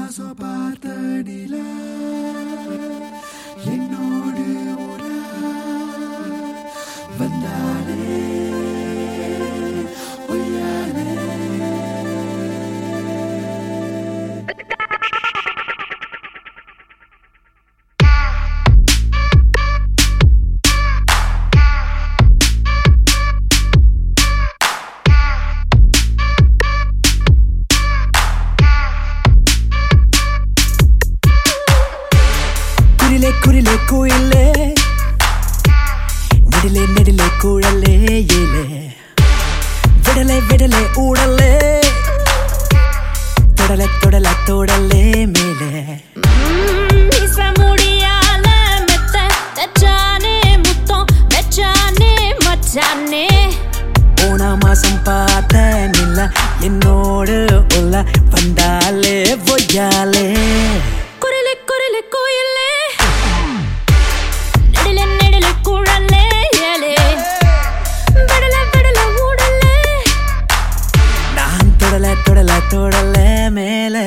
மாசம் பார்த்த நிலா என்னோடு உலா வந்தாலே ஒய்யாலே குரிலே குயிலே நெடிலே நெடிலே குழலே ஏலே விடலே விடலே ஊடலே தொடலே தொடலே தொடலே மேலே முடியால மெத்த தச்சானே முத்தம் வெச்சானே மச்சானே போன மாசம் பார்த்த நில என்னோடு உள்ள வந்தாலே பொய்யாலே குரிலே குரிலே குயிலே நெடிலே நெடிலே குழலே ஏலே விடலே விடலே ஊடலே நான் தொடலே தொடலே தொடலே மேலே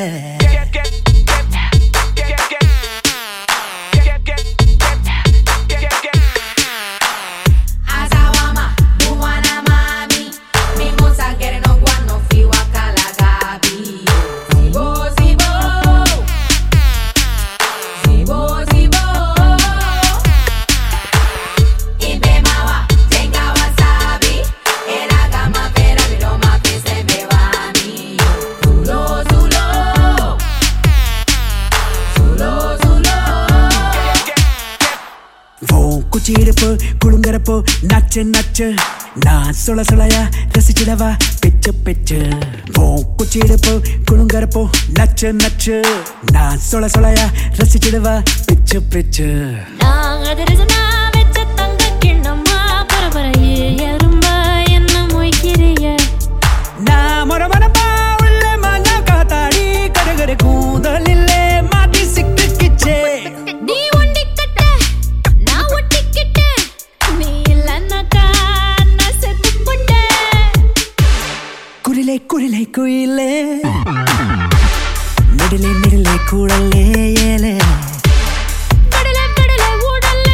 குச்சிடுப்பு குழுங்கறப்போ நச்சு நச்சு நான் சுள சுளையா ரசிச்சிடவா பிச்சு பிச்சு குச்சிடுப்பு குழுங்கறப்போ நச்சு நச்சு நான் சுள சுளையா ரசிச்சிடவா பிச்சு பிச்சு நான் மொரமரப்பா உள்ள மாஞ்சா காத்தாடி கடுகடு கூந்தலில்லே மாட்டி சிக்கிச்சே குரிலே குரிலே குயிலே நெடிலே நெடிலே குழலே ஏலே விடலே விடலே ஊடலே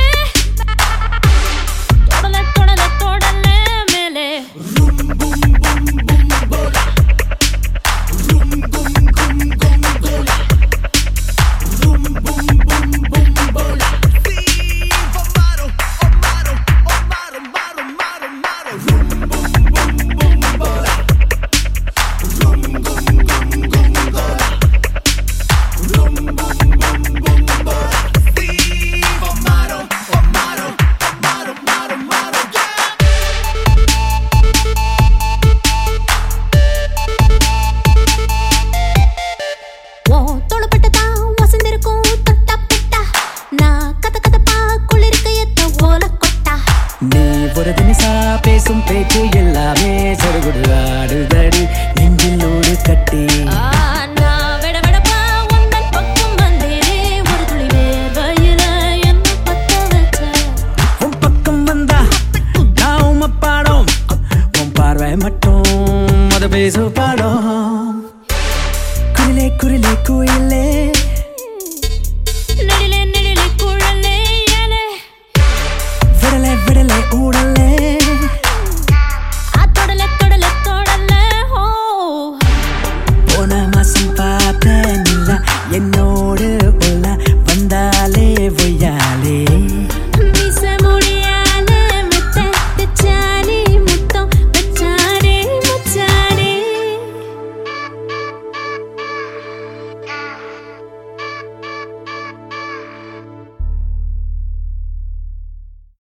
தொடலே தொடலே தொடலே மேலே பேசும் பேச்சு எல்லாமே சடுகுடு ஆடுதடி நெஞ்சிலோடு கட்டி உன் பக்கம் வந்தா நான் உம்ம பாடும் உன் பார்வை மட்டும் அது பேசு பாடும் குரிலே குரிலே குயிலே